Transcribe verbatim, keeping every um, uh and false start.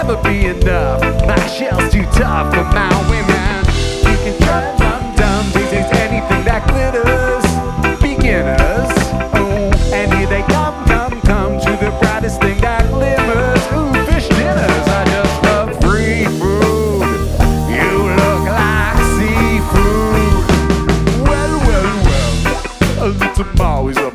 Never be enough. My shell's too tough for my women. You can try dum dum, they taste anything that glitters. Beginners, oh, and here they come, come, come to the brightest thing that glimmers. Ooh, fish dinners, I just love free food. You look like seafood. Well, well, well, a little more is a